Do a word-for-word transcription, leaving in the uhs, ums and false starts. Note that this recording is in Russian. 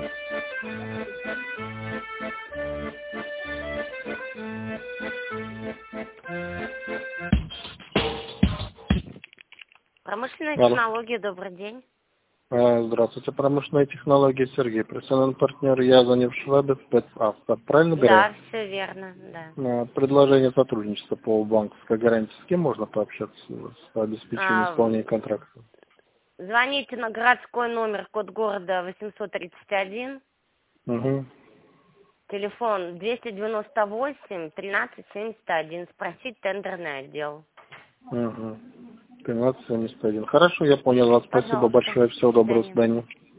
Промышленные Алло. технологии, добрый день. А, Здравствуйте, промышленные технологии, Сергей, профессиональный партнер, я звоню в Шведы, в Петавто, правильно говорю? Да, все верно, да. А, Предложение сотрудничества по банковской гарантии, с кем можно пообщаться с обеспечением А, исполнения контракта? звоните на городской номер, код города восемьсот тридцать один, Угу. телефон двести девяносто восемь тринадцать семьдесят один, спросить тендерный отдел. Угу. тринадцать семьдесят один. Хорошо, я понял вас. Спасибо Пожалуйста, большое. Всего до доброго. До свидания. свидания.